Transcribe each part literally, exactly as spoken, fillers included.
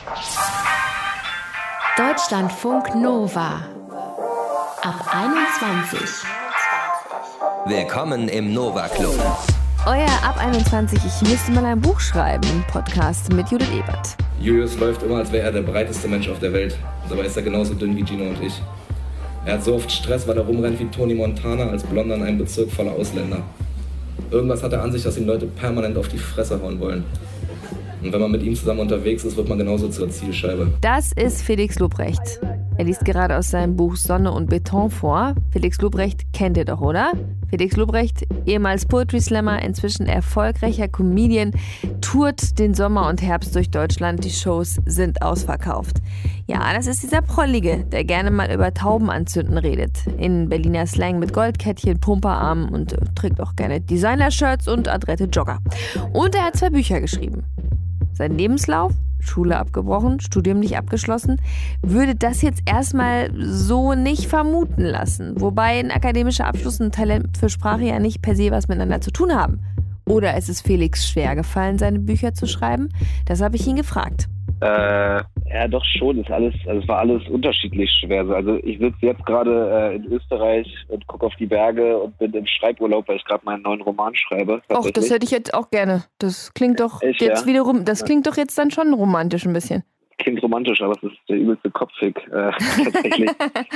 Deutschlandfunk Nova ab einundzwanzig. Willkommen im Nova Club. Euer Ab einundzwanzig, ich müsste mal ein Buch schreiben, Podcast mit Judith Ebert. Julius läuft immer, als wäre er der breiteste Mensch auf der Welt. Dabei ist er genauso dünn wie Gino und ich. Er hat so oft Stress, weil er rumrennt wie Tony Montana als Blonder in einem Bezirk voller Ausländer. Irgendwas hat er an sich, dass ihm Leute permanent auf die Fresse hauen wollen. Und wenn man mit ihm zusammen unterwegs ist, wird man genauso zur Zielscheibe. Das ist Felix Lobrecht. Er liest gerade aus seinem Buch Sonne und Beton vor. Felix Lobrecht kennt ihr doch, oder? Felix Lobrecht, ehemals Poetry Slammer, inzwischen erfolgreicher Comedian, tourt den Sommer und Herbst durch Deutschland. Die Shows sind ausverkauft. Ja, das ist dieser Prollige, der gerne mal über Tauben anzünden redet. In Berliner Slang mit Goldkettchen, Pumperarmen und äh, trägt auch gerne Designer-Shirts und adrette Jogger. Und er hat zwei Bücher geschrieben. Sein Lebenslauf, Schule abgebrochen, Studium nicht abgeschlossen, würde das jetzt erstmal so nicht vermuten lassen. Wobei ein akademischer Abschluss und ein Talent für Sprache ja nicht per se was miteinander zu tun haben. Oder ist es Felix schwer gefallen, seine Bücher zu schreiben? Das habe ich ihn gefragt. Äh, ja, doch schon. Ist alles, also es war alles unterschiedlich schwer. Also ich sitze jetzt gerade äh, in Österreich und gucke auf die Berge und bin im Schreiburlaub, weil ich gerade meinen neuen Roman schreibe. Och, das hätte ich jetzt auch gerne. Das klingt doch Echt, jetzt ja? wiederum, das klingt doch jetzt dann schon romantisch ein bisschen. Klingt romantisch, aber es ist der übelste Kopffick, äh, tatsächlich.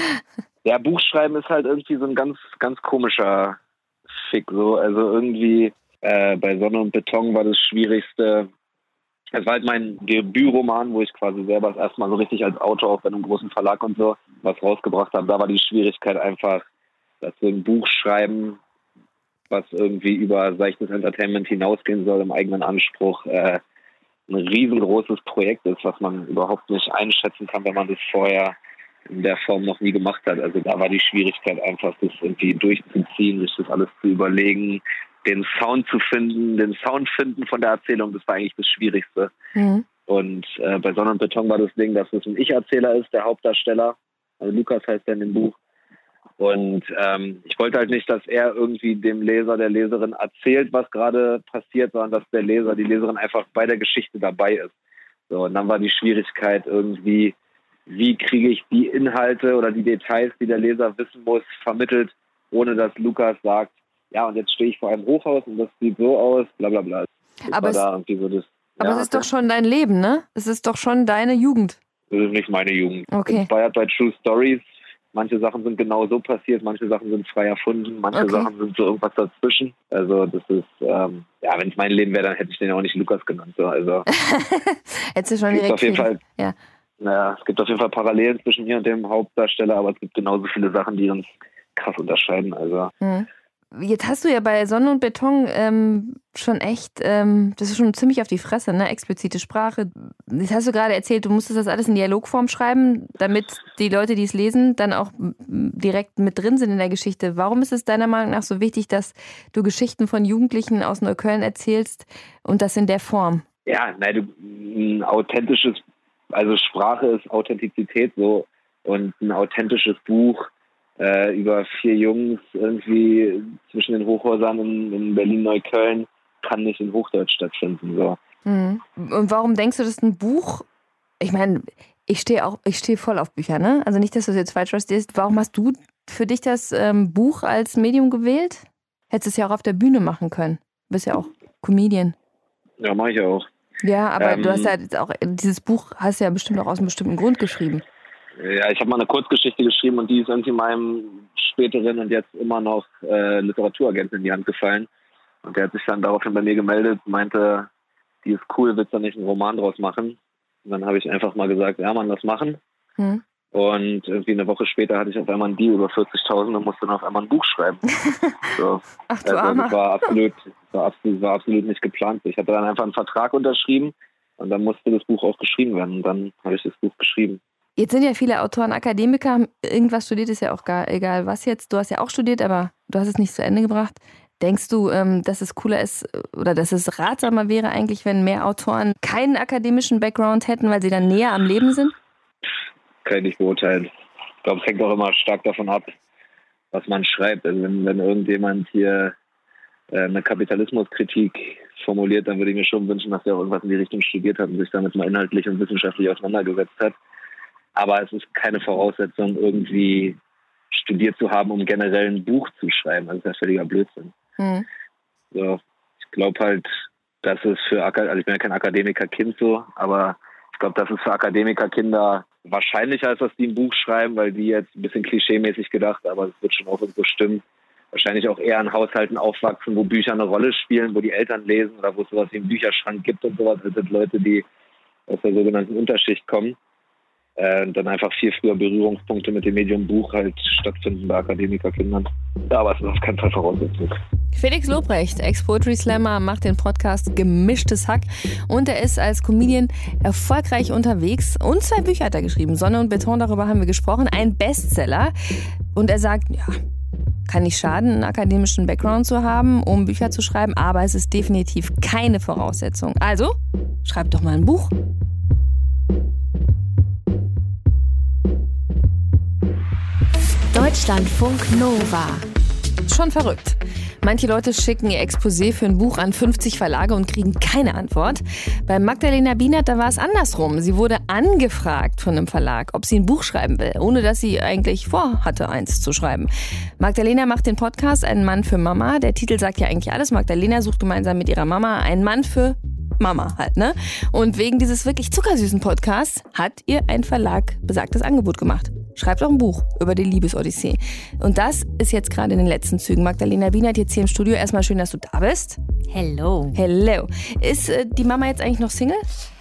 Ja, Buchschreiben ist halt irgendwie so ein ganz, ganz komischer Fick. So. Also irgendwie äh, bei Sonne und Beton war das Schwierigste. Es war halt mein Debütroman, wo ich quasi selber das erste Mal so richtig als Autor auch bei einem großen Verlag und so was rausgebracht habe. Da war die Schwierigkeit einfach, dass so ein Buch schreiben, was irgendwie über seichtes Entertainment hinausgehen soll, im eigenen Anspruch, äh, ein riesengroßes Projekt ist, was man überhaupt nicht einschätzen kann, wenn man das vorher in der Form noch nie gemacht hat. Also da war die Schwierigkeit einfach, das irgendwie durchzuziehen, sich das alles zu überlegen, den Sound zu finden, den Sound finden von der Erzählung, das war eigentlich das Schwierigste. Mhm. Und äh, bei Sonne und Beton war das Ding, dass es ein Ich-Erzähler ist, der Hauptdarsteller. Also Lukas heißt er in dem Buch. Und ähm, ich wollte halt nicht, dass er irgendwie dem Leser, der Leserin erzählt, was gerade passiert, sondern dass der Leser, die Leserin einfach bei der Geschichte dabei ist. So, und dann war die Schwierigkeit irgendwie, wie kriege ich die Inhalte oder die Details, die der Leser wissen muss, vermittelt, ohne dass Lukas sagt, ja, und jetzt stehe ich vor einem Hochhaus und das sieht so aus, bla bla bla. Das aber es, da irgendwie so das, aber ja, es ist doch schon dein Leben, ne? Es ist doch schon deine Jugend. Das ist nicht meine Jugend. Okay. Inspired by True Stories. Manche Sachen sind genau so passiert, manche Sachen sind frei erfunden, manche Okay. Sachen sind so irgendwas dazwischen. Also das ist, ähm, ja, wenn es mein Leben wäre, dann hätte ich den auch nicht Lukas genannt. So. Also Hättest du schon es gibt direkt auf jeden viel- Fall, ja. naja, es gibt auf jeden Fall Parallelen zwischen mir und dem Hauptdarsteller, aber es gibt genauso viele Sachen, die uns krass unterscheiden. Also Mhm. Jetzt hast du ja bei Sonne und Beton ähm, schon echt, ähm, das ist schon ziemlich auf die Fresse, ne? Explizite Sprache. Jetzt hast du gerade erzählt, du musstest das alles in Dialogform schreiben, damit die Leute, die es lesen, dann auch m, direkt mit drin sind in der Geschichte. Warum ist es deiner Meinung nach so wichtig, dass du Geschichten von Jugendlichen aus Neukölln erzählst und das in der Form? ja, nein, du, ein authentisches, also Sprache ist Authentizität so, und ein authentisches Buch äh, über vier Jungs irgendwie zwischen den Hochhäusern in, in Berlin-Neukölln kann nicht in Hochdeutsch stattfinden. So. Mhm. Und warum denkst du, dass ein Buch, ich meine, ich stehe auch, ich stehe voll auf Bücher, ne? Also nicht, dass du es jetzt falsch verstehst. Warum hast du für dich das ähm, Buch als Medium gewählt? Hättest es ja auch auf der Bühne machen können. Du bist ja auch Comedian. Ja, mache ich auch. Ja, aber Ähm, du hast ja jetzt auch, dieses Buch hast du ja bestimmt auch aus einem bestimmten Grund geschrieben. Ja, ich habe mal eine Kurzgeschichte geschrieben und die ist irgendwie meinem späteren und jetzt immer noch äh, Literaturagenten in die Hand gefallen. Und der hat sich dann daraufhin bei mir gemeldet, meinte, die ist cool, willst du nicht einen Roman draus machen? Und dann habe ich einfach mal gesagt, ja Mann, lass machen. Hm. Und irgendwie eine Woche später hatte ich auf einmal einen Deal über vierzigtausend und musste dann auf einmal ein Buch schreiben. So. Ach du Also Armer. das war absolut, war absolut, war absolut nicht geplant. Ich hatte dann einfach einen Vertrag unterschrieben und dann musste das Buch auch geschrieben werden. Und dann habe ich das Buch geschrieben. Jetzt sind ja viele Autoren Akademiker, haben irgendwas studiert, ist ja auch gar, egal was jetzt. Du hast ja auch studiert, aber du hast es nicht zu Ende gebracht. Denkst du, ähm, dass es cooler ist oder dass es ratsamer wäre eigentlich, wenn mehr Autoren keinen akademischen Background hätten, weil sie dann näher am Leben sind? Kann ich nicht beurteilen. Ich glaube, es hängt auch immer stark davon ab, was man schreibt. Also wenn, wenn irgendjemand hier äh, eine Kapitalismuskritik formuliert, dann würde ich mir schon wünschen, dass er auch irgendwas in die Richtung studiert hat und sich damit mal inhaltlich und wissenschaftlich auseinandergesetzt hat. Aber es ist keine Voraussetzung, irgendwie studiert zu haben, um generell ein Buch zu schreiben. Das ist ja völliger Blödsinn. Mhm. So, ich glaube halt, dass es für, also ich bin ja kein Akademikerkind so, aber ich glaube, dass es für Akademikerkinder wahrscheinlicher ist, dass die ein Buch schreiben, weil die jetzt ein bisschen klischeemäßig gedacht, aber es wird schon auch irgendwo stimmen, wahrscheinlich auch eher in Haushalten aufwachsen, wo Bücher eine Rolle spielen, wo die Eltern lesen oder wo es sowas wie einen Bücherschrank gibt und sowas. Das sind Leute, die aus der sogenannten Unterschicht kommen. Und dann einfach viel früher Berührungspunkte mit dem Medium Buch halt stattfinden bei Akademikerkindern. Ja, aber es ist auf keinen Fall Voraussetzung. Felix Lobrecht, Ex-Poetry Slammer, macht den Podcast Gemischtes Hack und er ist als Comedian erfolgreich unterwegs und zwei Bücher hat er geschrieben. Sonne und Beton, darüber haben wir gesprochen, ein Bestseller. Und er sagt, ja, kann nicht schaden, einen akademischen Background zu haben, um Bücher zu schreiben, aber es ist definitiv keine Voraussetzung. Also, schreib doch mal ein Buch. Deutschlandfunk Nova. Schon verrückt. Manche Leute schicken ihr Exposé für ein Buch an fünfzig Verlage und kriegen keine Antwort. Bei Magdalena Bienert, da war es andersrum. Sie wurde angefragt von einem Verlag, ob sie ein Buch schreiben will, ohne dass sie eigentlich vorhatte, eins zu schreiben. Magdalena macht den Podcast Ein Mann für Mama. Der Titel sagt ja eigentlich alles. Magdalena sucht gemeinsam mit ihrer Mama einen Mann für Mama halt, ne? Und wegen dieses wirklich zuckersüßen Podcasts hat ihr ein Verlag besagtes Angebot gemacht. Schreibt auch ein Buch über die Liebesodyssee. Und das ist jetzt gerade in den letzten Zügen. Magdalena Bienert jetzt hier im Studio. Erstmal schön, dass du da bist. Hello. Hello. Ist äh, die Mama jetzt eigentlich noch Single?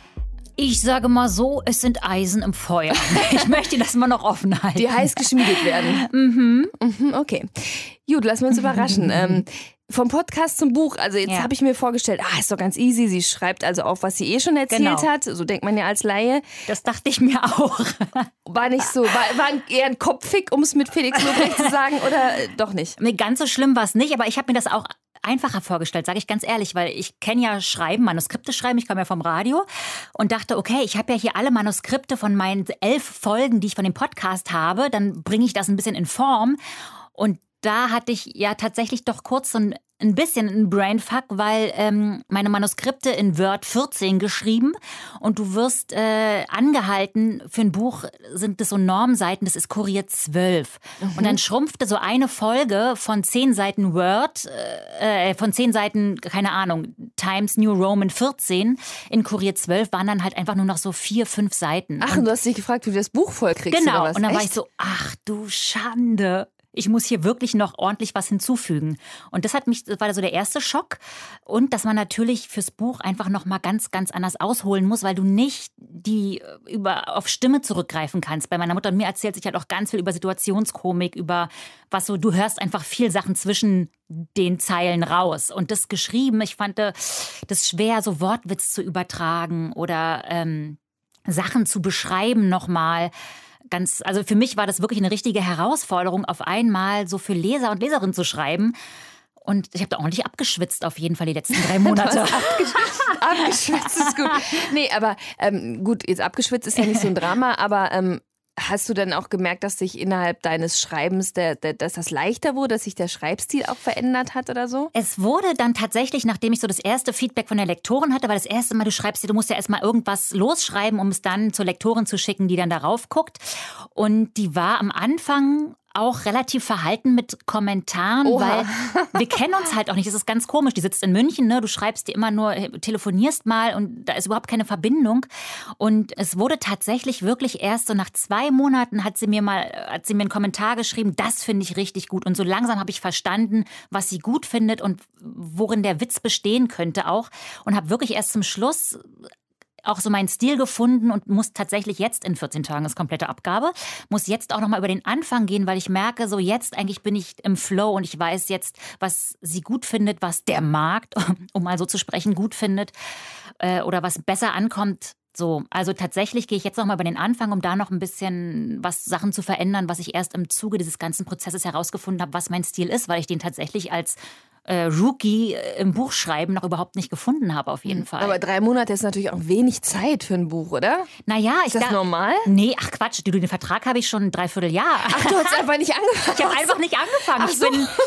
Ich sage mal so, es sind Eisen im Feuer. Ich möchte das mal noch offen halten. Die heiß geschmiedet werden. Mhm. Mhm, okay. Gut, lassen wir uns überraschen. ähm, vom Podcast zum Buch, also jetzt ja. habe ich mir vorgestellt, ah, ist doch ganz easy, sie schreibt also auf, was sie eh schon erzählt genau. hat, so denkt man ja als Laie. Das dachte ich mir auch. War nicht so, war, war eher ein Kopffick, um es mit Felix Lobrecht zu sagen, oder äh, doch nicht? Nee, ganz so schlimm war es nicht, aber ich habe mir das auch einfacher vorgestellt, sage ich ganz ehrlich, weil ich kenne ja Schreiben, Manuskripte schreiben, ich komme ja vom Radio und dachte, okay, ich habe ja hier alle Manuskripte von meinen elf Folgen, die ich von dem Podcast habe, dann bringe ich das ein bisschen in Form und da hatte ich ja tatsächlich doch kurz so ein, ein bisschen einen Brainfuck, weil ähm, meine Manuskripte in Word vierzehn geschrieben und du wirst äh, angehalten, für ein Buch sind das so Normseiten, das ist Kurier zwölf. Mhm. Und dann schrumpfte so eine Folge von zehn Seiten Word, äh, von zehn Seiten, keine Ahnung, Times New Roman vierzehn in Kurier zwölf waren dann halt einfach nur noch so vier, fünf Seiten. Ach, und du hast dich gefragt, wie du das Buch voll kriegst genau. oder was? Und dann Echt? war ich so, ach du Schande. Ich muss hier wirklich noch ordentlich was hinzufügen. Und das hat mich, das war so der erste Schock. Und dass man natürlich fürs Buch einfach noch mal ganz, ganz anders ausholen muss, weil du nicht die über, auf Stimme zurückgreifen kannst. Bei meiner Mutter und mir erzählt sich halt auch ganz viel über Situationskomik, über was so, du hörst einfach viel Sachen zwischen den Zeilen raus. Und das geschrieben, ich fand das schwer, so Wortwitz zu übertragen oder ähm, Sachen zu beschreiben nochmal. Ganz, also für mich war das wirklich eine richtige Herausforderung, auf einmal so für Leser und Leserinnen zu schreiben. Und ich habe da ordentlich abgeschwitzt auf jeden Fall die letzten drei Monate. abgeschwitzt, abgeschwitzt ist gut. Nee, aber ähm, gut, jetzt abgeschwitzt ist ja nicht so ein Drama, aber ähm, hast du dann auch gemerkt, dass sich innerhalb deines Schreibens, der, der, dass das leichter wurde, dass sich der Schreibstil auch verändert hat oder so? Es wurde dann tatsächlich, nachdem ich so das erste Feedback von der Lektorin hatte, weil das erste Mal, du schreibst dir, du musst ja erstmal irgendwas losschreiben, um es dann zur Lektorin zu schicken, die dann darauf guckt. Und die war am Anfang auch relativ verhalten mit Kommentaren, Oha. weil wir kennen uns halt auch nicht. Das ist ganz komisch. Die sitzt in München, ne? Du schreibst dir immer nur, telefonierst mal und da ist überhaupt keine Verbindung. Und es wurde tatsächlich wirklich erst so nach zwei Monaten hat sie mir mal, hat sie mir einen Kommentar geschrieben, das finde ich richtig gut. Und so langsam habe ich verstanden, was sie gut findet und worin der Witz bestehen könnte auch. Und habe wirklich erst zum Schluss auch so meinen Stil gefunden und muss tatsächlich jetzt in vierzehn Tagen, das komplette Abgabe, muss jetzt auch nochmal über den Anfang gehen, weil ich merke, so jetzt eigentlich bin ich im Flow und ich weiß jetzt, was sie gut findet, was der Markt, um mal so zu sprechen, gut findet äh, oder was besser ankommt. So, also tatsächlich gehe ich jetzt nochmal über den Anfang, um da noch ein bisschen was Sachen zu verändern, was ich erst im Zuge dieses ganzen Prozesses herausgefunden habe, was mein Stil ist, weil ich den tatsächlich als Äh, Rookie im Buchschreiben noch überhaupt nicht gefunden habe, auf jeden Fall. Aber drei Monate ist natürlich auch wenig Zeit für ein Buch, oder? Naja, ich Ist das da, normal? Nee, ach Quatsch, den Vertrag habe ich schon ein Dreivierteljahr. Ach, du hast einfach nicht angefangen. Ich habe einfach nicht angefangen. Ach so. Ich bin,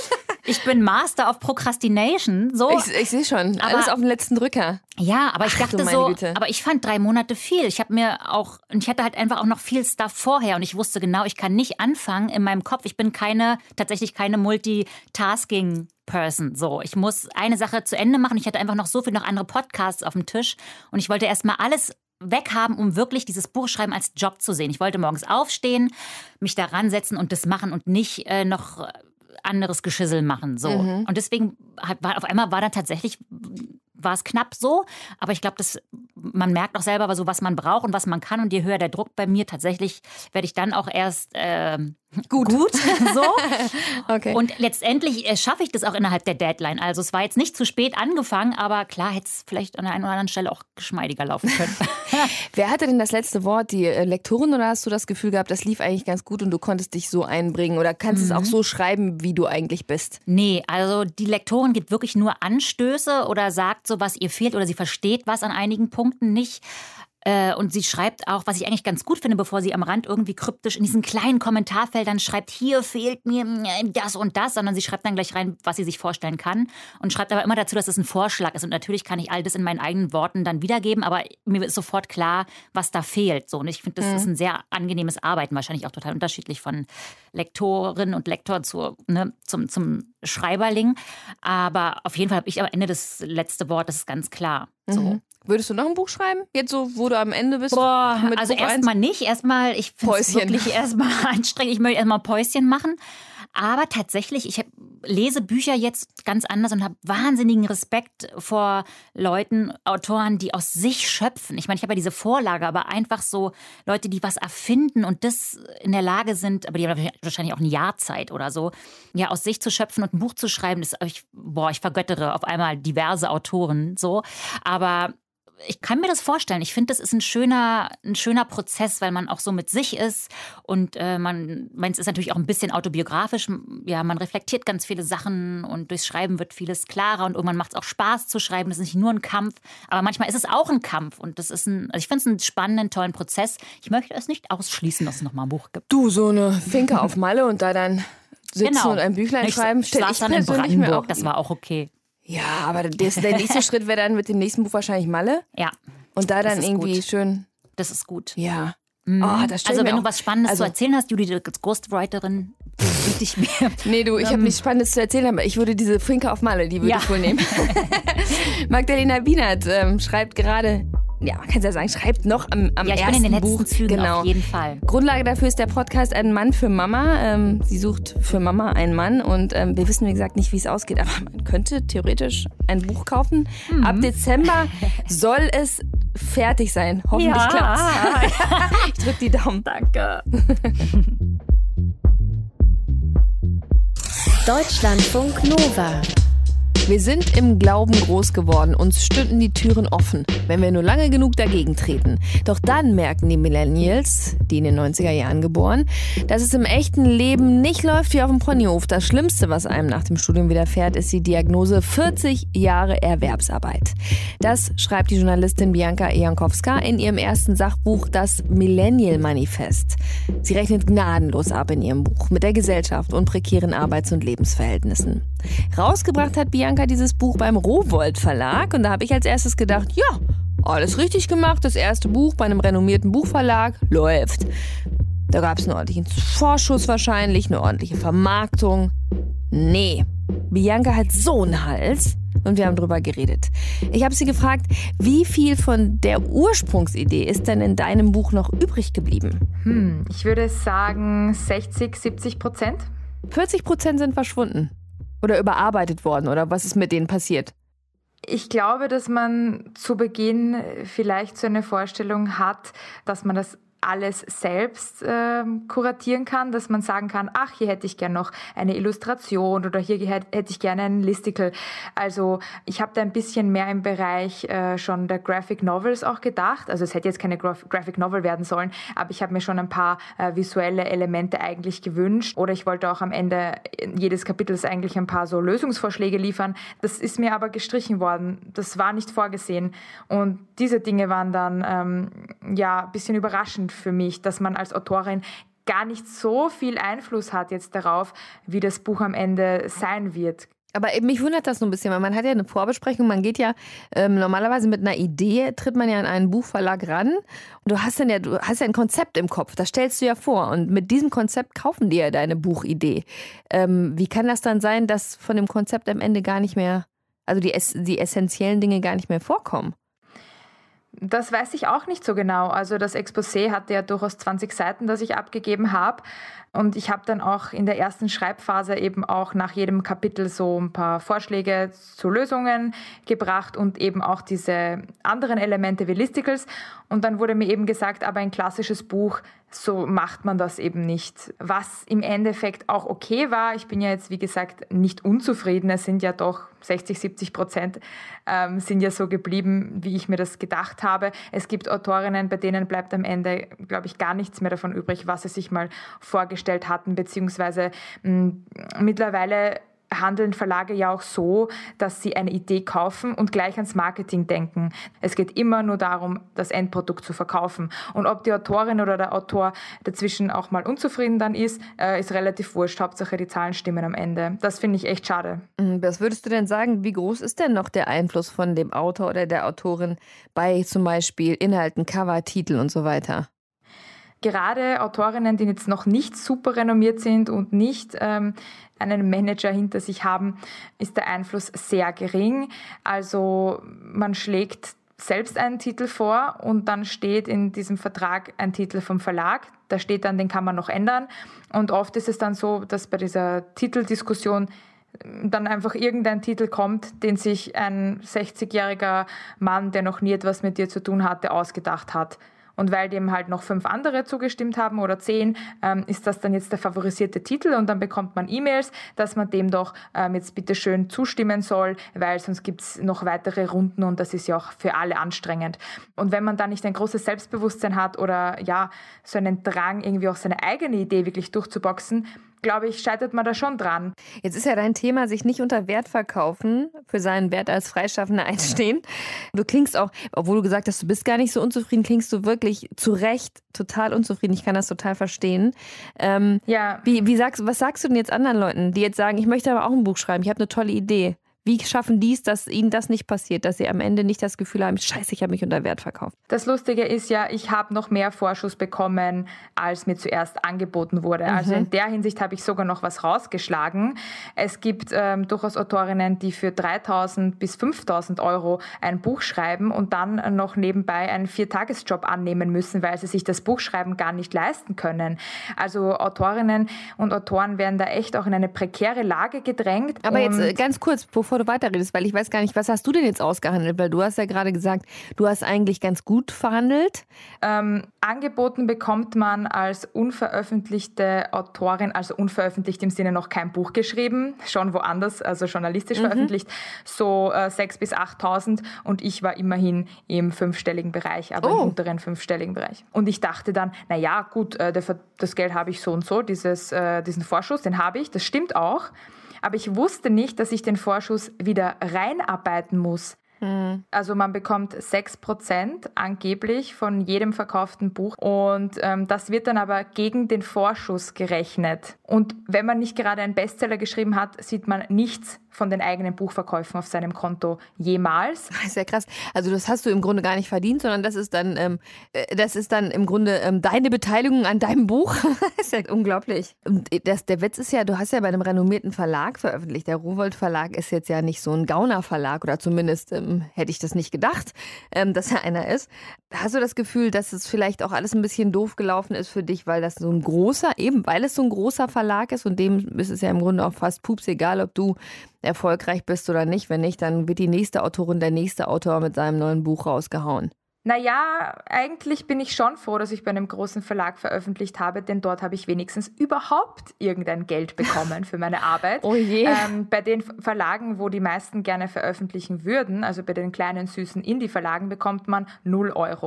Ich bin Master of Procrastination. So. Ich, ich sehe schon, alles Aber- auf den letzten Drücker. Ja, aber ich Ach, dachte du meine so, Güte. aber ich fand drei Monate viel. Ich habe mir auch, und ich hatte halt einfach auch noch viel Stuff vorher und ich wusste genau, ich kann nicht anfangen in meinem Kopf. Ich bin keine, tatsächlich keine Multitasking-Person. So, ich muss eine Sache zu Ende machen. Ich hatte einfach noch so viel noch andere Podcasts auf dem Tisch und ich wollte erst mal alles weghaben, um wirklich dieses Buchschreiben als Job zu sehen. Ich wollte morgens aufstehen, mich da ransetzen und das machen und nicht äh, noch anderes Geschissel machen. So. Mhm. Und deswegen hat, war, auf einmal war dann tatsächlich, war es knapp so, aber ich glaube, dass man merkt auch selber, so, was man braucht und was man kann und je höher der Druck bei mir, tatsächlich werde ich dann auch erst äh, gut, gut so. Okay. Und letztendlich äh, schaffe ich das auch innerhalb der Deadline. Also es war jetzt nicht zu spät angefangen, aber klar hätte es vielleicht an der einen oder anderen Stelle auch geschmeidiger laufen können. Wer hatte denn das letzte Wort? Die äh, Lektorin oder hast du das Gefühl gehabt, das lief eigentlich ganz gut und du konntest dich so einbringen oder kannst es auch so schreiben, wie du eigentlich bist? Nee, also die Lektorin gibt wirklich nur Anstöße oder sagt so, was ihr fehlt oder sie versteht was an einigen Punkten nicht. Äh, Und sie schreibt auch, was ich eigentlich ganz gut finde, bevor sie am Rand irgendwie kryptisch in diesen kleinen Kommentarfeldern schreibt, hier fehlt mir das und das, sondern sie schreibt dann gleich rein, was sie sich vorstellen kann und schreibt aber immer dazu, dass es ein Vorschlag ist. Und natürlich kann ich all das in meinen eigenen Worten dann wiedergeben, aber mir ist sofort klar, was da fehlt. So, und ich finde, das mhm. ist ein sehr angenehmes Arbeiten, wahrscheinlich auch total unterschiedlich von Lektorin und Lektor zu, ne, zum, zum Schreiberling. Aber auf jeden Fall habe ich am Ende das letzte Wort, das ist ganz klar. So. Mhm. Würdest du noch ein Buch schreiben? Jetzt so, wo du am Ende bist? Boah, mit also Buch eins? erstmal nicht. Erstmal, ich finde es Päuschen. wirklich erstmal anstrengend. Ich möchte erstmal Päuschen machen. Aber tatsächlich, ich hab, lese Bücher jetzt ganz anders und habe wahnsinnigen Respekt vor Leuten, Autoren, die aus sich schöpfen. Ich meine, ich habe ja diese Vorlage, aber einfach so Leute, die was erfinden und das in der Lage sind, aber die haben wahrscheinlich auch ein Jahr Zeit oder so, ja, aus sich zu schöpfen und ein Buch zu schreiben. Das, ich, boah, ich vergöttere auf einmal diverse Autoren so. Aber ich kann mir das vorstellen. Ich finde, das ist ein schöner, ein schöner Prozess, weil man auch so mit sich ist und äh, man, meins ist natürlich auch ein bisschen autobiografisch. Ja, man reflektiert ganz viele Sachen und durchs Schreiben wird vieles klarer und irgendwann macht es auch Spaß zu schreiben. Das ist nicht nur ein Kampf, aber manchmal ist es auch ein Kampf und das ist ein, also ich finde es einen spannenden, tollen Prozess. Ich möchte es nicht ausschließen, dass es nochmal ein Buch gibt. Du, so eine Finke auf Malle und da dann sitzen Genau. und ein Büchlein Ich schreiben, stelle saß ich dann in persönlich mir Brandenburg, auch. das war auch okay. Ja, aber das, der nächste Schritt wäre dann mit dem nächsten Buch wahrscheinlich Malle. Ja, Und da Das dann ist irgendwie gut. schön, das ist gut. ja. Mhm. Oh, das stell ich also mir wenn auch- du was Spannendes also- zu erzählen hast, Judy, als Ghostwriterin, biete ich mir. Nee, du, ich habe nichts Spannendes zu erzählen, aber ich würde diese Finke auf Malle, die würde Ja. ich wohl nehmen. Magdalena Wienert ähm, schreibt gerade, ja, man kann es ja sagen, schreibt noch am, am Ja, ich bin ersten in den letzten Buch. Zügen Genau. auf jeden Fall. Grundlage dafür ist der Podcast Ein Mann für Mama. Ähm, sie sucht für Mama einen Mann und ähm, wir wissen, wie gesagt, nicht, wie es ausgeht, aber man könnte theoretisch ein Buch kaufen. Mhm. Ab Dezember soll es fertig sein. Hoffentlich Ja. klappt's. Ich drück die Daumen. Danke. Deutschlandfunk Nova. Wir sind im Glauben groß geworden, uns stünden die Türen offen, wenn wir nur lange genug dagegen treten. Doch dann merken die Millennials, die in den neunziger Jahren geboren, dass es im echten Leben nicht läuft wie auf dem Ponyhof. Das Schlimmste, was einem nach dem Studium widerfährt, ist die Diagnose vierzig Jahre Erwerbsarbeit. Das schreibt die Journalistin Bianca Jankowska in ihrem ersten Sachbuch Das Millennial-Manifest. Sie rechnet gnadenlos ab in ihrem Buch mit der Gesellschaft und prekären Arbeits- und Lebensverhältnissen. Rausgebracht hat Bianca dieses Buch beim Rowohlt Verlag und da habe ich als erstes gedacht, ja, alles richtig gemacht, das erste Buch bei einem renommierten Buchverlag läuft. Da gab es einen ordentlichen Vorschuss wahrscheinlich, eine ordentliche Vermarktung. Nee, Bianca hat so einen Hals und wir haben drüber geredet. Ich habe sie gefragt, wie viel von der Ursprungsidee ist denn in deinem Buch noch übrig geblieben? Hm, ich würde sagen sechzig, siebzig Prozent. vierzig Prozent sind verschwunden oder überarbeitet worden oder was ist mit denen passiert? Ich glaube, dass man zu Beginn vielleicht so eine Vorstellung hat, dass man das alles selbst äh, kuratieren kann, dass man sagen kann, ach, hier hätte ich gerne noch eine Illustration oder hier hätte ich gerne einen Listicle. Also ich habe da ein bisschen mehr im Bereich äh, schon der Graphic Novels auch gedacht. Also es hätte jetzt keine Graf- Graphic Novel werden sollen, aber ich habe mir schon ein paar äh, visuelle Elemente eigentlich gewünscht. Oder ich wollte auch am Ende jedes Kapitels eigentlich ein paar so Lösungsvorschläge liefern. Das ist mir aber gestrichen worden. Das war nicht vorgesehen. Und diese Dinge waren dann ähm, ja ein bisschen überraschend für mich, dass man als Autorin gar nicht so viel Einfluss hat jetzt darauf, wie das Buch am Ende sein wird. Aber mich wundert das so ein bisschen, weil man hat ja eine Vorbesprechung, man geht ja ähm, normalerweise mit einer Idee, tritt man ja an einen Buchverlag ran und du hast dann ja, du hast ja ein Konzept im Kopf, das stellst du ja vor und mit diesem Konzept kaufen die ja deine Buchidee. Ähm, wie kann das dann sein, dass von dem Konzept am Ende gar nicht mehr, also die, die essentiellen Dinge gar nicht mehr vorkommen? Das weiß ich auch nicht so genau. Also das Exposé hatte ja durchaus zwanzig Seiten, das ich abgegeben habe. Und ich habe dann auch in der ersten Schreibphase eben auch nach jedem Kapitel so ein paar Vorschläge zu Lösungen gebracht und eben auch diese anderen Elemente wie Listicles. Und dann wurde mir eben gesagt, aber ein klassisches Buch, so macht man das eben nicht. Was im Endeffekt auch okay war. Ich bin ja jetzt, wie gesagt, nicht unzufrieden. Es sind ja doch sechzig, siebzig Prozent ähm, sind ja so geblieben, wie ich mir das gedacht habe. Es gibt Autorinnen, bei denen bleibt am Ende, glaube ich, gar nichts mehr davon übrig, was sie sich mal vorgestellt hatten, beziehungsweise mh, mittlerweile handeln Verlage ja auch so, dass sie eine Idee kaufen und gleich ans Marketing denken. Es geht immer nur darum, das Endprodukt zu verkaufen. Und ob die Autorin oder der Autor dazwischen auch mal unzufrieden dann ist, ist relativ wurscht. Hauptsache die Zahlen stimmen am Ende. Das finde ich echt schade. Was würdest du denn sagen, wie groß ist denn noch der Einfluss von dem Autor oder der Autorin bei zum Beispiel Inhalten, Cover, Titel und so weiter? Gerade Autorinnen, die jetzt noch nicht super renommiert sind und nicht ähm, einen Manager hinter sich haben, ist der Einfluss sehr gering. Also man schlägt selbst einen Titel vor und dann steht in diesem Vertrag ein Titel vom Verlag. Da steht dann, den kann man noch ändern. Und oft ist es dann so, dass bei dieser Titeldiskussion dann einfach irgendein Titel kommt, den sich ein sechzigjähriger Mann, der noch nie etwas mit dir zu tun hatte, ausgedacht hat. Und weil dem halt noch fünf andere zugestimmt haben oder zehn, ähm, ist das dann jetzt der favorisierte Titel und dann bekommt man E-Mails, dass man dem doch ähm, jetzt bitte schön zustimmen soll, weil sonst gibt es noch weitere Runden und das ist ja auch für alle anstrengend. Und wenn man dann nicht ein großes Selbstbewusstsein hat oder ja so einen Drang, irgendwie auch seine eigene Idee wirklich durchzuboxen, glaube ich, scheitert man da schon dran. Jetzt ist ja dein Thema, sich nicht unter Wert verkaufen, für seinen Wert als Freischaffender einstehen. Du klingst auch, obwohl du gesagt hast, du bist gar nicht so unzufrieden, klingst du wirklich zu Recht total unzufrieden. Ich kann das total verstehen. Ähm, ja. Wie, wie sagst, was sagst du denn jetzt anderen Leuten, die jetzt sagen, ich möchte aber auch ein Buch schreiben, ich habe eine tolle Idee? Wie schaffen die es, dass ihnen das nicht passiert, dass sie am Ende nicht das Gefühl haben, scheiße, ich habe mich unter Wert verkauft? Das Lustige ist ja, ich habe noch mehr Vorschuss bekommen, als mir zuerst angeboten wurde. Mhm. Also in der Hinsicht habe ich sogar noch was rausgeschlagen. Es gibt ähm, durchaus Autorinnen, die für dreitausend bis fünftausend Euro ein Buch schreiben und dann noch nebenbei einen Viertagesjob annehmen müssen, weil sie sich das Buchschreiben gar nicht leisten können. Also Autorinnen und Autoren werden da echt auch in eine prekäre Lage gedrängt. Aber jetzt äh, ganz kurz, bevor du weiterredest, weil ich weiß gar nicht, was hast du denn jetzt ausgehandelt? Weil du hast ja gerade gesagt, du hast eigentlich ganz gut verhandelt. Ähm, angeboten bekommt man als unveröffentlichte Autorin, also unveröffentlicht im Sinne noch kein Buch geschrieben, schon woanders, also journalistisch mhm. veröffentlicht, so äh, sechstausend bis achttausend und ich war immerhin im fünfstelligen Bereich, aber oh. im unteren fünfstelligen Bereich. Und ich dachte dann, naja, gut, äh, das Geld habe ich so und so, dieses, äh, diesen Vorschuss, den habe ich, das stimmt auch. Aber ich wusste nicht, dass ich den Vorschuss wieder reinarbeiten muss. Mhm. Also man bekommt sechs Prozent angeblich von jedem verkauften Buch und ähm, das wird dann aber gegen den Vorschuss gerechnet. Und wenn man nicht gerade einen Bestseller geschrieben hat, sieht man nichts von den eigenen Buchverkäufen auf seinem Konto jemals. Das ist ja krass. Also das hast du im Grunde gar nicht verdient, sondern das ist dann, ähm, das ist dann im Grunde ähm, deine Beteiligung an deinem Buch. Das ist ja unglaublich. Das, der Witz ist ja, du hast ja bei einem renommierten Verlag veröffentlicht. Der Rowohlt Verlag ist jetzt ja nicht so ein Gauner-Verlag oder zumindest ähm, hätte ich das nicht gedacht, ähm, dass er einer ist. Hast du das Gefühl, dass es vielleicht auch alles ein bisschen doof gelaufen ist für dich, weil das so ein großer, eben weil es so ein großer Verlag ist und dem ist es ja im Grunde auch fast pups egal, ob du erfolgreich bist oder nicht. Wenn nicht, dann wird die nächste Autorin, der nächste Autor mit seinem neuen Buch rausgehauen. Naja, eigentlich bin ich schon froh, dass ich bei einem großen Verlag veröffentlicht habe, denn dort habe ich wenigstens überhaupt irgendein Geld bekommen für meine Arbeit. Oh je. Ähm, bei den Verlagen, wo die meisten gerne veröffentlichen würden, also bei den kleinen, süßen Indie-Verlagen, bekommt man null Euro.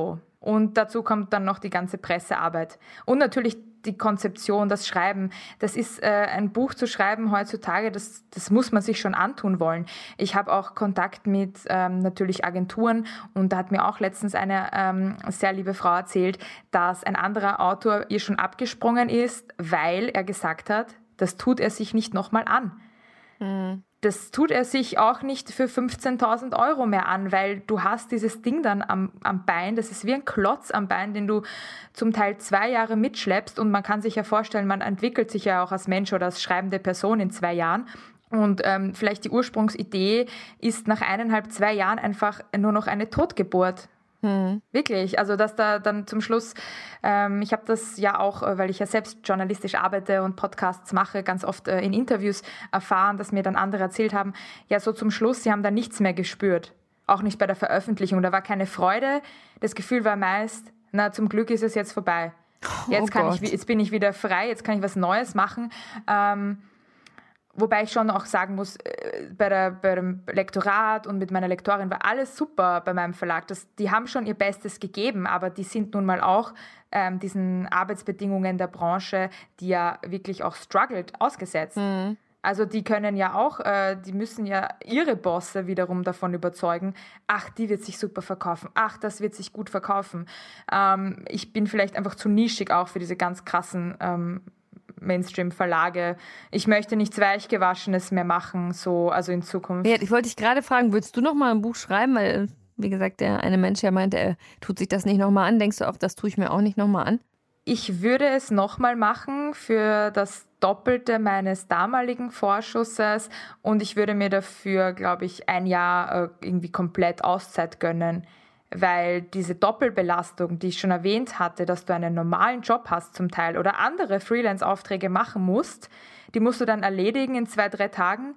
Und dazu kommt dann noch die ganze Pressearbeit. Und natürlich die Konzeption, das Schreiben. Das ist äh, ein Buch zu schreiben heutzutage, das, das muss man sich schon antun wollen. Ich habe auch Kontakt mit ähm, natürlich Agenturen und da hat mir auch letztens eine ähm, sehr liebe Frau erzählt, dass ein anderer Autor ihr schon abgesprungen ist, weil er gesagt hat, das tut er sich nicht nochmal an. Mhm. Das tut er sich auch nicht für fünfzehntausend Euro mehr an, weil du hast dieses Ding dann am, am Bein, das ist wie ein Klotz am Bein, den du zum Teil zwei Jahre mitschleppst und man kann sich ja vorstellen, man entwickelt sich ja auch als Mensch oder als schreibende Person in zwei Jahren und ähm, vielleicht die Ursprungsidee ist nach eineinhalb, zwei Jahren einfach nur noch eine Totgeburt. Hm. Wirklich, also dass da dann zum Schluss, ähm, ich habe das ja auch, weil ich ja selbst journalistisch arbeite und Podcasts mache, ganz oft äh, in Interviews erfahren, dass mir dann andere erzählt haben, ja so zum Schluss, sie haben da nichts mehr gespürt, auch nicht bei der Veröffentlichung, da war keine Freude, das Gefühl war meist, na zum Glück ist es jetzt vorbei, jetzt, kann oh ich, jetzt bin ich wieder frei, jetzt kann ich was Neues machen, ähm, wobei ich schon auch sagen muss, bei, der, bei dem Lektorat und mit meiner Lektorin war alles super bei meinem Verlag. Das, die haben schon ihr Bestes gegeben, aber die sind nun mal auch ähm, diesen Arbeitsbedingungen der Branche, die ja wirklich auch struggelt, ausgesetzt. Mhm. Also die können ja auch, äh, die müssen ja ihre Bosse wiederum davon überzeugen, ach, die wird sich super verkaufen, ach, das wird sich gut verkaufen. Ähm, ich bin vielleicht einfach zu nischig auch für diese ganz krassen ähm, Mainstream-Verlage. Ich möchte nichts Weichgewaschenes mehr machen, so, also in Zukunft. Ja, ich wollte dich gerade fragen, willst du noch mal ein Buch schreiben? Weil, wie gesagt, der eine Mensch ja meinte, er tut sich das nicht noch mal an. Denkst du auch, das tue ich mir auch nicht noch mal an? Ich würde es noch mal machen für das Doppelte meines damaligen Vorschusses und ich würde mir dafür, glaube ich, ein Jahr äh, irgendwie komplett Auszeit gönnen. Weil diese Doppelbelastung, die ich schon erwähnt hatte, dass du einen normalen Job hast zum Teil oder andere Freelance-Aufträge machen musst, die musst du dann erledigen in zwei, drei Tagen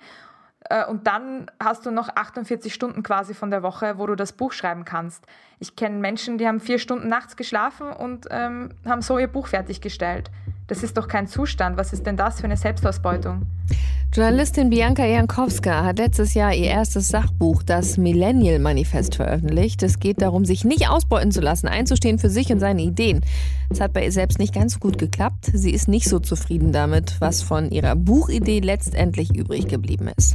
und dann hast du noch achtundvierzig Stunden quasi von der Woche, wo du das Buch schreiben kannst. Ich kenne Menschen, die haben vier Stunden nachts geschlafen und ähm, haben so ihr Buch fertiggestellt. Das ist doch kein Zustand. Was ist denn das für eine Selbstausbeutung? Journalistin Bianca Jankowska hat letztes Jahr ihr erstes Sachbuch, das Millennial-Manifest, veröffentlicht. Es geht darum, sich nicht ausbeuten zu lassen, einzustehen für sich und seine Ideen. Es hat bei ihr selbst nicht ganz so gut geklappt. Sie ist nicht so zufrieden damit, was von ihrer Buchidee letztendlich übrig geblieben ist.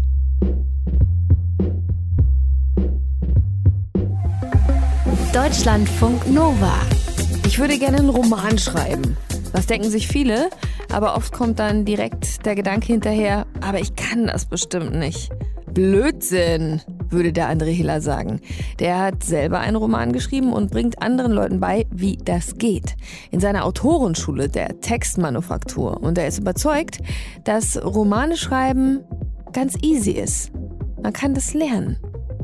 Deutschlandfunk Nova. Ich würde gerne einen Roman schreiben. Das denken sich viele, aber oft kommt dann direkt der Gedanke hinterher, aber ich kann das bestimmt nicht. Blödsinn, würde der André Hiller sagen. Der hat selber einen Roman geschrieben und bringt anderen Leuten bei, wie das geht. In seiner Autorenschule, der Textmanufaktur. Und er ist überzeugt, dass Romane schreiben ganz easy ist. Man kann das lernen.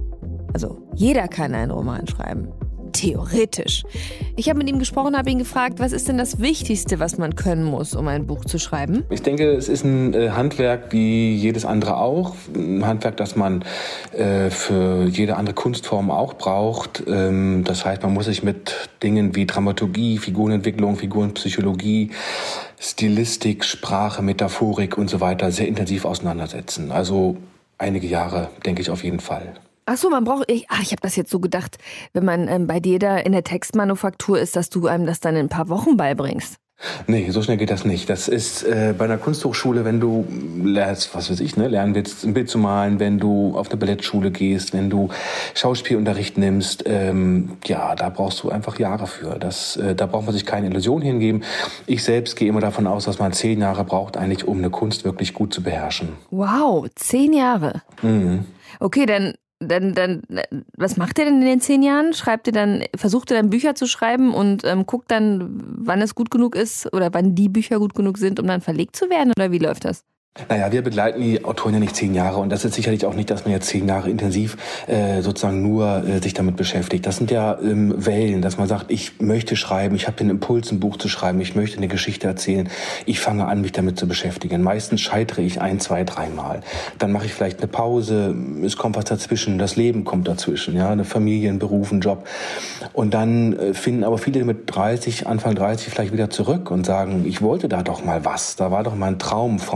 Also jeder kann einen Roman schreiben. Theoretisch. Ich habe mit ihm gesprochen, habe ihn gefragt, was ist denn das Wichtigste, was man können muss, um ein Buch zu schreiben? Ich denke, es ist ein äh, Handwerk wie jedes andere auch. Ein Handwerk, das man äh, für jede andere Kunstform auch braucht. Ähm, das heißt, man muss sich mit Dingen wie Dramaturgie, Figurenentwicklung, Figurenpsychologie, Stilistik, Sprache, Metaphorik und so weiter sehr intensiv auseinandersetzen. Also einige Jahre, denke ich auf jeden Fall. Ach so, man braucht, ich, ach, ich habe das jetzt so gedacht, wenn man ähm, bei dir da in der Textmanufaktur ist, dass du einem das dann in ein paar Wochen beibringst. Nee, so schnell geht das nicht. Das ist äh, bei einer Kunsthochschule, wenn du lernst, was weiß ich, ne, lernen willst, ein Bild zu malen, wenn du auf eine Ballettschule gehst, wenn du Schauspielunterricht nimmst, ähm, ja, da brauchst du einfach Jahre für. Das, äh, da braucht man sich keine Illusion hingeben. Ich selbst gehe immer davon aus, dass man zehn Jahre braucht, eigentlich, um eine Kunst wirklich gut zu beherrschen. Wow, zehn Jahre. Mhm. Okay, dann Dann, dann, was macht ihr denn in den zehn Jahren? Schreibt ihr dann, versucht ihr dann Bücher zu schreiben und ähm, guckt dann, wann es gut genug ist oder wann die Bücher gut genug sind, um dann verlegt zu werden? Oder wie läuft das? Naja, wir begleiten die Autoren ja nicht zehn Jahre und das ist sicherlich auch nicht, dass man jetzt zehn Jahre intensiv äh, sozusagen nur äh, sich damit beschäftigt. Das sind ja ähm, Wellen, dass man sagt, ich möchte schreiben, ich habe den Impuls, ein Buch zu schreiben, ich möchte eine Geschichte erzählen, ich fange an, mich damit zu beschäftigen. Meistens scheitere ich ein, zwei, dreimal. Dann mache ich vielleicht eine Pause, es kommt was dazwischen, das Leben kommt dazwischen, ja, eine Familie, ein Beruf, ein Job. Und dann äh, finden aber viele mit dreißig, Anfang dreißig vielleicht wieder zurück und sagen, ich wollte da doch mal was, da war doch mal ein Traum vom Schreiben.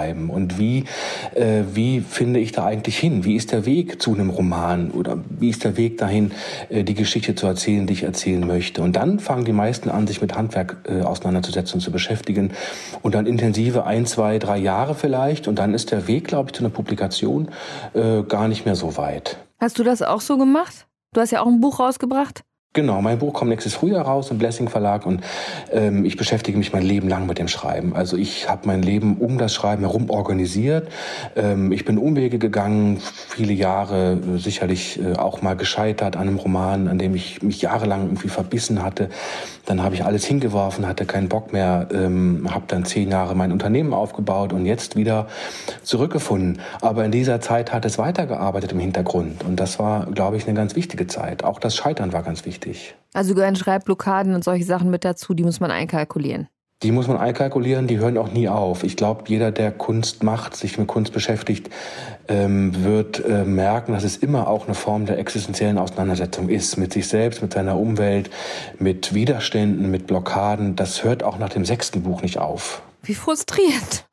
schreiben und wie, äh, wie finde ich da eigentlich hin? Wie ist der Weg zu einem Roman oder wie ist der Weg dahin, äh, die Geschichte zu erzählen, die ich erzählen möchte? Und dann fangen die meisten an, sich mit Handwerk äh, auseinanderzusetzen und zu beschäftigen und dann intensive ein, zwei, drei Jahre vielleicht und dann ist der Weg, glaube ich, zu einer Publikation äh, gar nicht mehr so weit. Hast du das auch so gemacht? Du hast ja auch ein Buch rausgebracht. Genau, mein Buch kommt nächstes Frühjahr raus im Blessing Verlag und ähm, ich beschäftige mich mein Leben lang mit dem Schreiben. Also ich habe mein Leben um das Schreiben herum organisiert. Ähm, ich bin Umwege gegangen, viele Jahre äh, sicherlich äh, auch mal gescheitert an einem Roman, an dem ich mich jahrelang irgendwie verbissen hatte. Dann habe ich alles hingeworfen, hatte keinen Bock mehr, ähm, habe dann zehn Jahre mein Unternehmen aufgebaut und jetzt wieder zurückgefunden. Aber in dieser Zeit hat es weitergearbeitet im Hintergrund und das war, glaube ich, eine ganz wichtige Zeit. Auch das Scheitern war ganz wichtig. Also gehören Schreibblockaden und solche Sachen mit dazu, die muss man einkalkulieren. Die muss man einkalkulieren, die hören auch nie auf. Ich glaube, jeder, der Kunst macht, sich mit Kunst beschäftigt, ähm, wird äh, merken, dass es immer auch eine Form der existenziellen Auseinandersetzung ist. Mit sich selbst, mit seiner Umwelt, mit Widerständen, mit Blockaden. Das hört auch nach dem sechsten Buch nicht auf. Wie frustrierend.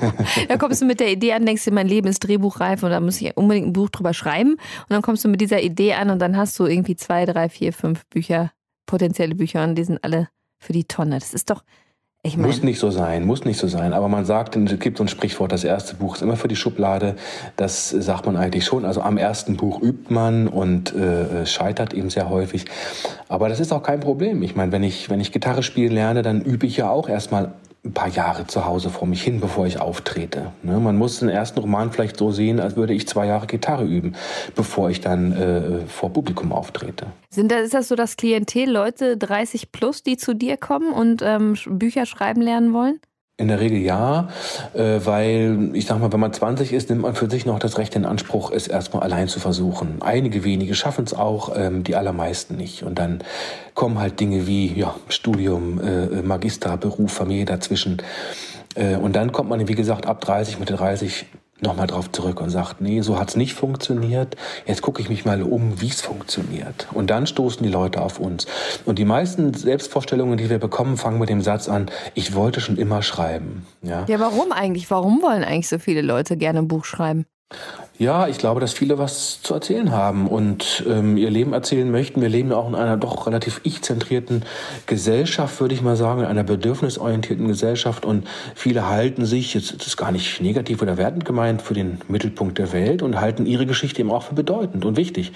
Da kommst du mit der Idee an, denkst dir, mein Leben ist drehbuchreif und da muss ich unbedingt ein Buch drüber schreiben. Und dann kommst du mit dieser Idee an und dann hast du irgendwie zwei, drei, vier, fünf Bücher, potenzielle Bücher und die sind alle für die Tonne. Das ist doch, ich meine... Muss nicht so sein, muss nicht so sein. Aber man sagt, es gibt so ein Sprichwort, das erste Buch ist immer für die Schublade. Das sagt man eigentlich schon. Also am ersten Buch übt man und äh, scheitert eben sehr häufig. Aber das ist auch kein Problem. Ich meine, wenn ich, wenn ich Gitarre spielen lerne, dann übe ich ja auch erstmal ein paar Jahre zu Hause vor mich hin, bevor ich auftrete. Ne? Man muss den ersten Roman vielleicht so sehen, als würde ich zwei Jahre Gitarre üben, bevor ich dann äh, vor Publikum auftrete. Sind das, ist das so das Klientel, Leute dreißig plus, die zu dir kommen und ähm, Bücher schreiben lernen wollen? In der Regel ja, äh, weil ich sag mal, wenn man zwanzig ist, nimmt man für sich noch das Recht in Anspruch, es erstmal allein zu versuchen. Einige wenige schaffen es auch, ähm, die allermeisten nicht. Und dann kommen halt Dinge wie ja, Studium, äh, Magister, Beruf, Familie dazwischen. Äh, und dann kommt man, wie gesagt, ab dreißig, Mitte dreißig nochmal drauf zurück und sagt, nee, so hat's nicht funktioniert. Jetzt gucke ich mich mal um, wie es funktioniert. Und dann stoßen die Leute auf uns. Und die meisten Selbstvorstellungen, die wir bekommen, fangen mit dem Satz an, ich wollte schon immer schreiben. Ja, ja, warum eigentlich? Warum wollen eigentlich so viele Leute gerne ein Buch schreiben? Ja, ich glaube, dass viele was zu erzählen haben und ähm, ihr Leben erzählen möchten. Wir leben ja auch in einer doch relativ ich-zentrierten Gesellschaft, würde ich mal sagen, in einer bedürfnisorientierten Gesellschaft. Und viele halten sich, jetzt ist es gar nicht negativ oder wertend gemeint, für den Mittelpunkt der Welt und halten ihre Geschichte eben auch für bedeutend und wichtig.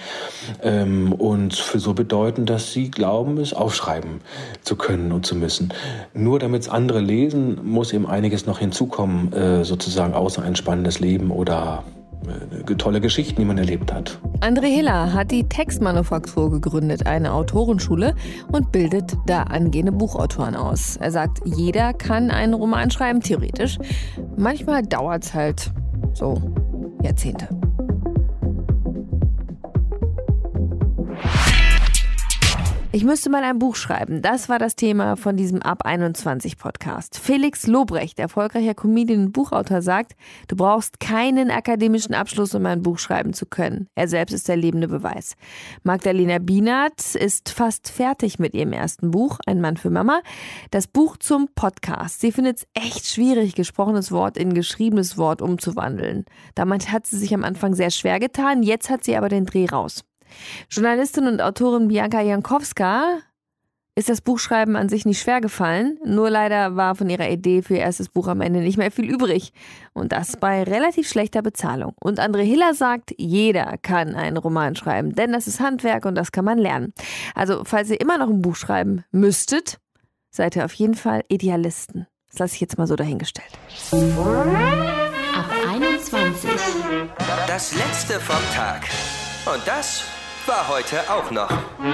Ähm, und für so bedeutend, dass sie glauben, es aufschreiben zu können und zu müssen. Nur damit es andere lesen, muss eben einiges noch hinzukommen, äh, sozusagen außer ein spannendes Leben oder tolle Geschichten, die man erlebt hat. André Hiller hat die Textmanufaktur gegründet, eine Autorenschule, und bildet da angehende Buchautoren aus. Er sagt, jeder kann einen Roman schreiben, theoretisch. Manchmal dauert es halt so Jahrzehnte. Ich müsste mal ein Buch schreiben. Das war das Thema von diesem Ab einundzwanzig Podcast. Felix Lobrecht, erfolgreicher Comedian und Buchautor, sagt, du brauchst keinen akademischen Abschluss, um ein Buch schreiben zu können. Er selbst ist der lebende Beweis. Magdalena Bienert ist fast fertig mit ihrem ersten Buch, Ein Mann für Mama. Das Buch zum Podcast. Sie findet es echt schwierig, gesprochenes Wort in geschriebenes Wort umzuwandeln. Damit hat sie sich am Anfang sehr schwer getan, jetzt hat sie aber den Dreh raus. Journalistin und Autorin Bianca Jankowska ist das Buchschreiben an sich nicht schwer gefallen, nur leider war von ihrer Idee für ihr erstes Buch am Ende nicht mehr viel übrig. Und das bei relativ schlechter Bezahlung. Und André Hiller sagt, jeder kann einen Roman schreiben, denn das ist Handwerk und das kann man lernen. Also falls ihr immer noch ein Buch schreiben müsstet, seid ihr auf jeden Fall Idealisten. Das lasse ich jetzt mal so dahingestellt. Ab einundzwanzig. Das letzte vom Tag. Und das war heute auch noch.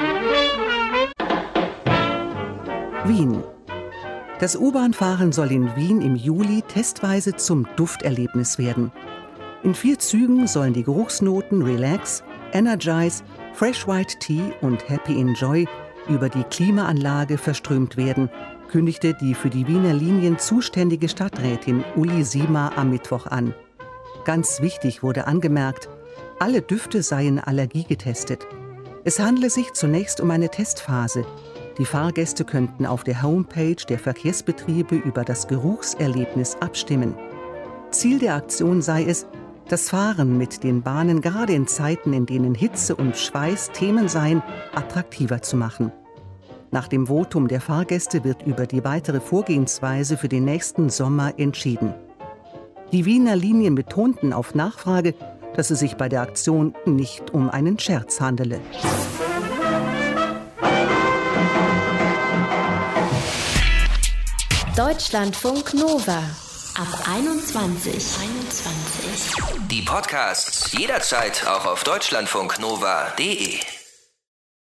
Wien. Das U-Bahn-Fahren soll in Wien im Juli testweise zum Dufterlebnis werden. In vier Zügen sollen die Geruchsnoten Relax, Energize, Fresh White Tea und Happy Enjoy über die Klimaanlage verströmt werden, kündigte die für die Wiener Linien zuständige Stadträtin Uli Sima am Mittwoch an. Ganz wichtig wurde angemerkt, alle Düfte seien allergiegetestet. Es handle sich zunächst um eine Testphase. Die Fahrgäste könnten auf der Homepage der Verkehrsbetriebe über das Geruchserlebnis abstimmen. Ziel der Aktion sei es, das Fahren mit den Bahnen gerade in Zeiten, in denen Hitze und Schweiß Themen seien, attraktiver zu machen. Nach dem Votum der Fahrgäste wird über die weitere Vorgehensweise für den nächsten Sommer entschieden. Die Wiener Linien betonten auf Nachfrage, dass es sich bei der Aktion nicht um einen Scherz handele. Deutschlandfunk Nova ab einundzwanzig. einundzwanzig. Die Podcasts jederzeit auch auf deutschlandfunknova punkt de.